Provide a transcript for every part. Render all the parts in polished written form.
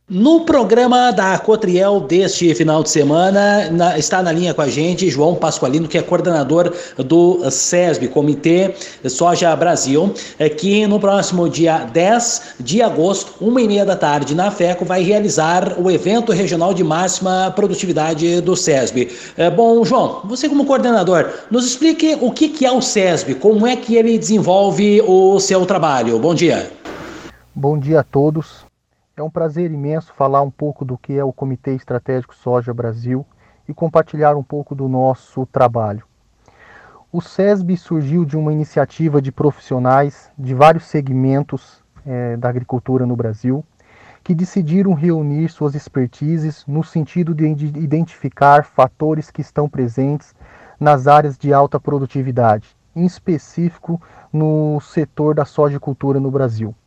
No programa da Cotriel deste final de semana, está na linha com a gente João Pasqualino, que é coordenador do SESB, Comitê Soja Brasil, que no próximo dia 10 de agosto, 1h30 da tarde, na FECO, vai realizar o evento regional de máxima produtividade do SESB. Bom, João, você como coordenador, nos explique o que é o SESB, como é que ele desenvolve o seu trabalho. Bom dia. Bom dia a todos. É um prazer imenso falar um pouco do que é o Comitê Estratégico Soja Brasil e compartilhar um pouco do nosso trabalho. O SESB surgiu de uma iniciativa de profissionais de vários segmentos da agricultura no Brasil, que decidiram reunir suas expertises no sentido de identificar fatores que estão presentes nas áreas de alta produtividade, em específico no setor da sojicultura no Brasil.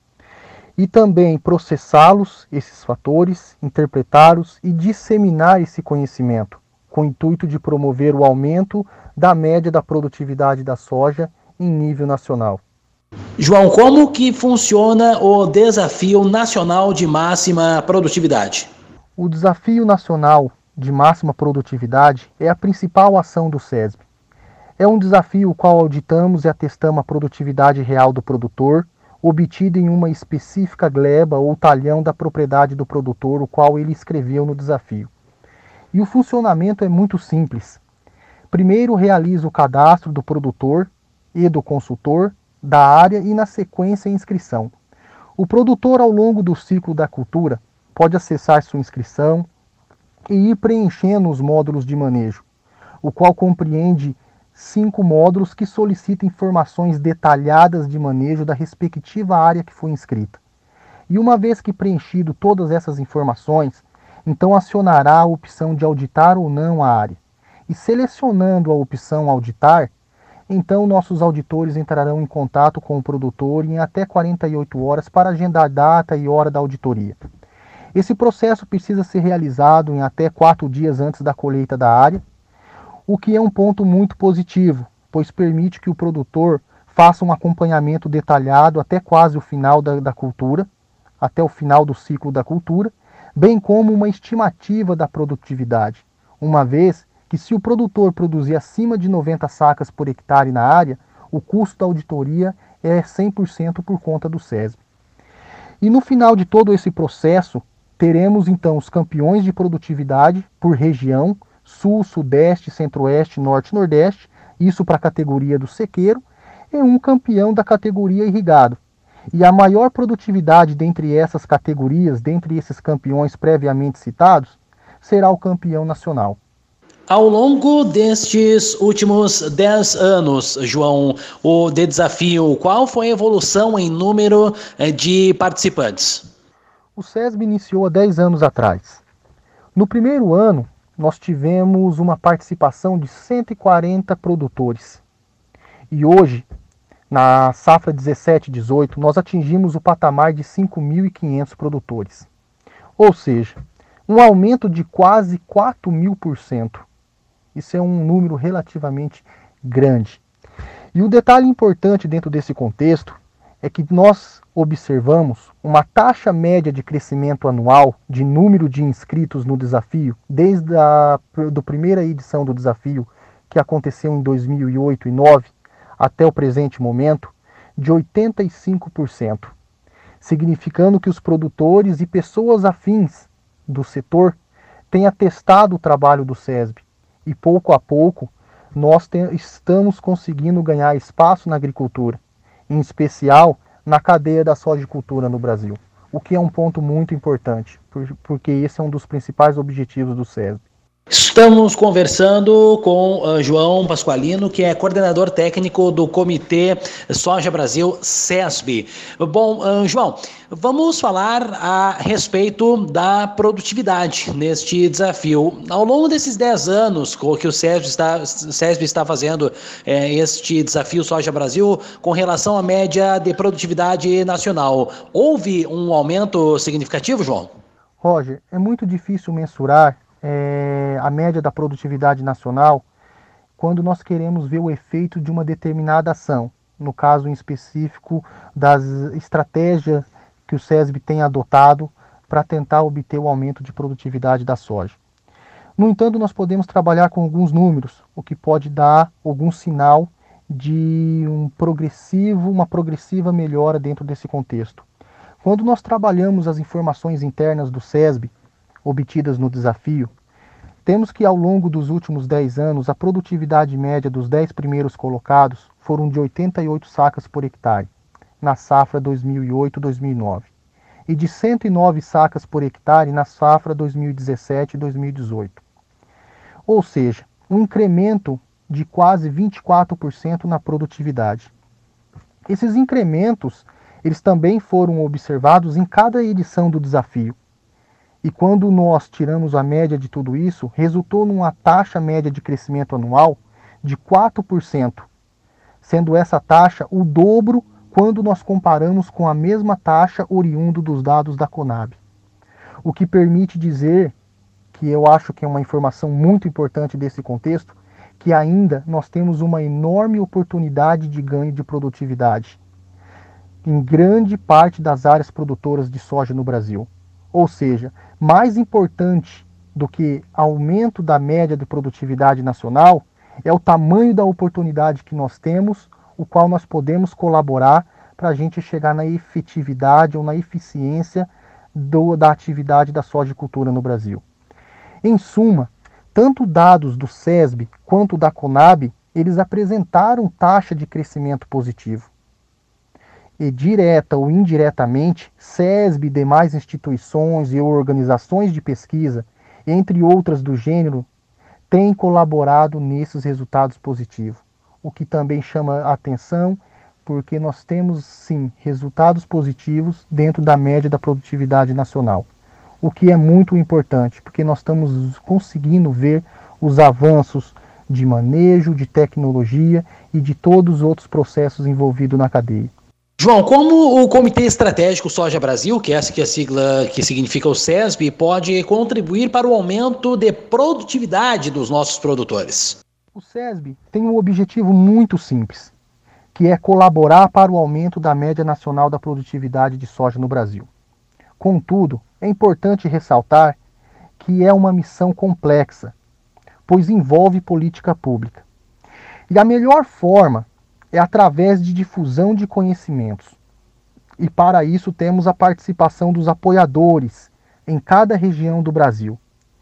E também processá-los, esses fatores, interpretá-los e disseminar esse conhecimento, com o intuito de promover o aumento da média da produtividade da soja em nível nacional. João, como que funciona o Desafio Nacional de Máxima Produtividade? O Desafio Nacional de Máxima Produtividade é a principal ação do SESB. É um desafio o qual auditamos e atestamos a produtividade real do produtor, obtida em uma específica gleba ou talhão da propriedade do produtor, o qual ele escreveu no desafio. E o funcionamento é muito simples. Primeiro realiza o cadastro do produtor e do consultor, da área e na sequência a inscrição. O produtor, ao longo do ciclo da cultura, pode acessar sua inscrição e ir preenchendo os módulos de manejo, o qual compreende 5 módulos que solicitam informações detalhadas de manejo da respectiva área que foi inscrita. E uma vez que preenchido todas essas informações, então acionará a opção de auditar ou não a área. E selecionando a opção auditar, então nossos auditores entrarão em contato com o produtor em até 48 horas para agendar data e hora da auditoria. Esse processo precisa ser realizado em até 4 dias antes da colheita da área, o que é um ponto muito positivo, pois permite que o produtor faça um acompanhamento detalhado até quase o final da cultura, até o final do ciclo da cultura, bem como uma estimativa da produtividade, uma vez que se o produtor produzir acima de 90 sacas por hectare na área, o custo da auditoria é 100% por conta do SESB. E no final de todo esse processo, teremos então os campeões de produtividade por região, Sul, Sudeste, Centro-Oeste, Norte e Nordeste, isso para a categoria do sequeiro, e um campeão da categoria irrigado. E a maior produtividade dentre essas categorias, dentre esses campeões previamente citados, será o campeão nacional. Ao longo destes últimos 10 anos, João, o desafio, qual foi a evolução em número de participantes? O SESB iniciou há 10 anos atrás. No primeiro ano, nós tivemos uma participação de 140 produtores. E hoje, na safra 17-18, nós atingimos o patamar de 5.500 produtores. Ou seja, um aumento de quase 4.000%. Isso é um número relativamente grande. E o detalhe importante dentro desse contexto é que nós observamos uma taxa média de crescimento anual de número de inscritos no desafio, desde a primeira edição do desafio, que aconteceu em 2008 e 2009, até o presente momento, de 85%, significando que os produtores e pessoas afins do setor têm atestado o trabalho do SESB, e pouco a pouco nós estamos conseguindo ganhar espaço na agricultura, em especial na cadeia da sojicultura no Brasil, o que é um ponto muito importante, porque esse é um dos principais objetivos do SESB. Estamos conversando com João Pasqualino, que é coordenador técnico do Comitê Soja Brasil, SESB. Bom, João, vamos falar a respeito da produtividade neste desafio. Ao longo desses 10 anos que o SESB está fazendo este desafio Soja Brasil, com relação à média de produtividade nacional, houve um aumento significativo, João? Roger, é muito difícil mensurar a média da produtividade nacional quando nós queremos ver o efeito de uma determinada ação, no caso em específico das estratégias que o SESB tem adotado para tentar obter o aumento de produtividade da soja. No entanto, nós podemos trabalhar com alguns números, o que pode dar algum sinal de uma progressiva melhora dentro desse contexto. Quando nós trabalhamos as informações internas do SESB, obtidas no desafio, temos que ao longo dos últimos 10 anos, a produtividade média dos 10 primeiros colocados foram de 88 sacas por hectare, na safra 2008-2009, e de 109 sacas por hectare na safra 2017-2018. Ou seja, um incremento de quase 24% na produtividade. Esses incrementos, eles também foram observados em cada edição do desafio. E quando nós tiramos a média de tudo isso, resultou numa taxa média de crescimento anual de 4%, sendo essa taxa o dobro quando nós comparamos com a mesma taxa oriundo dos dados da Conab. O que permite dizer, que eu acho que é uma informação muito importante desse contexto, que ainda nós temos uma enorme oportunidade de ganho de produtividade em grande parte das áreas produtoras de soja no Brasil. Ou seja, mais importante do que aumento da média de produtividade nacional é o tamanho da oportunidade que nós temos, o qual nós podemos colaborar para a gente chegar na efetividade ou na eficiência da atividade da sojicultura no Brasil. Em suma, tanto dados do SESB quanto da Conab, eles apresentaram taxa de crescimento positivo. E direta ou indiretamente, SESB e demais instituições e organizações de pesquisa, entre outras do gênero, têm colaborado nesses resultados positivos. O que também chama a atenção, porque nós temos, sim, resultados positivos dentro da média da produtividade nacional. O que é muito importante, porque nós estamos conseguindo ver os avanços de manejo, de tecnologia e de todos os outros processos envolvidos na cadeia. João, como o Comitê Estratégico Soja Brasil, que é essa que é a sigla que significa o SESB, pode contribuir para o aumento de produtividade dos nossos produtores? O SESB tem um objetivo muito simples, que é colaborar para o aumento da média nacional da produtividade de soja no Brasil. Contudo, é importante ressaltar que é uma missão complexa, pois envolve política pública. E a melhor forma é através de difusão de conhecimentos. E para isso temos a participação dos apoiadores em cada região do Brasil,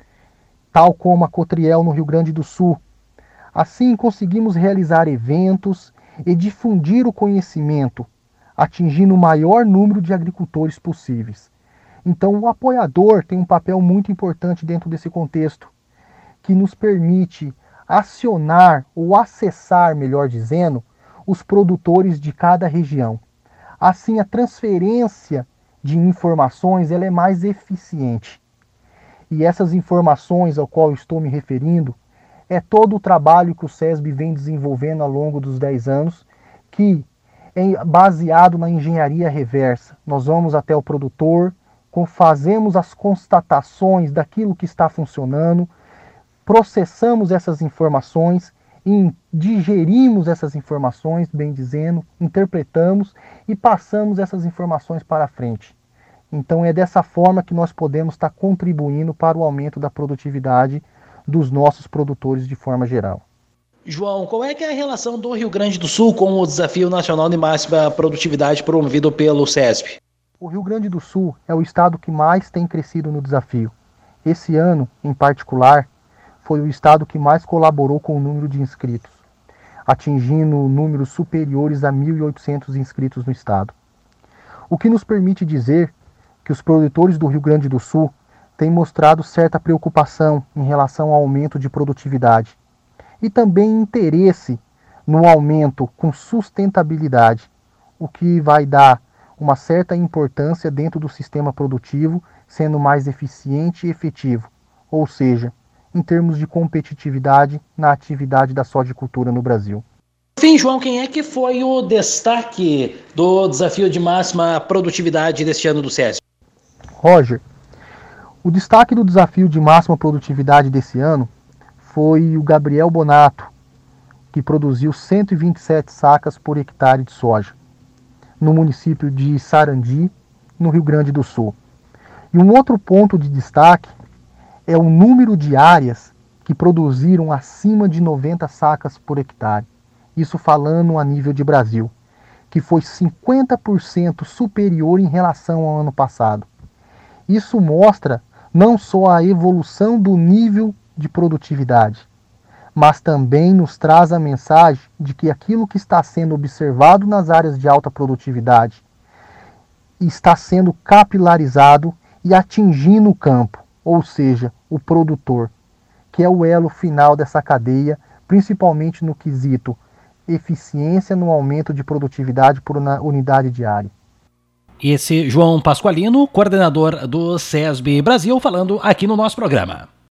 tal como a Cotriel no Rio Grande do Sul. Assim conseguimos realizar eventos e difundir o conhecimento, atingindo o maior número de agricultores possíveis. Então o apoiador tem um papel muito importante dentro desse contexto, que nos permite acionar ou acessar, melhor dizendo, os produtores de cada região. Assim, a transferência de informações ela é mais eficiente. E essas informações ao qual estou me referindo é todo o trabalho que o SESB vem desenvolvendo ao longo dos 10 anos, que é baseado na engenharia reversa. Nós vamos até o produtor, fazemos as constatações daquilo que está funcionando, processamos essas informações, digerimos essas informações, bem dizendo, interpretamos e passamos essas informações para frente. Então é dessa forma que nós podemos estar contribuindo para o aumento da produtividade dos nossos produtores de forma geral. João, qual é que é a relação do Rio Grande do Sul com o Desafio Nacional de Máxima Produtividade promovido pelo SESB? O Rio Grande do Sul é o estado que mais tem crescido no desafio. Esse ano, em particular, foi o estado que mais colaborou com o número de inscritos, atingindo números superiores a 1.800 inscritos no estado. O que nos permite dizer que os produtores do Rio Grande do Sul têm mostrado certa preocupação em relação ao aumento de produtividade e também interesse no aumento com sustentabilidade, o que vai dar uma certa importância dentro do sistema produtivo, sendo mais eficiente e efetivo, ou seja, em termos de competitividade na atividade da sojicultura no Brasil. Enfim, João, quem é que foi o destaque do Desafio de Máxima Produtividade deste ano do SESB? Roger, o destaque do Desafio de Máxima Produtividade desse ano foi o Gabriel Bonato, que produziu 127 sacas por hectare de soja, no município de Sarandi, no Rio Grande do Sul. E um outro ponto de destaque é o número de áreas que produziram acima de 90 sacas por hectare. Isso falando a nível de Brasil, que foi 50% superior em relação ao ano passado. Isso mostra não só a evolução do nível de produtividade, mas também nos traz a mensagem de que aquilo que está sendo observado nas áreas de alta produtividade está sendo capilarizado e atingindo o campo, ou seja, o produtor, que é o elo final dessa cadeia, principalmente no quesito eficiência no aumento de produtividade por unidade diária. Esse João Pasqualino, coordenador do SESB Brasil, falando aqui no nosso programa.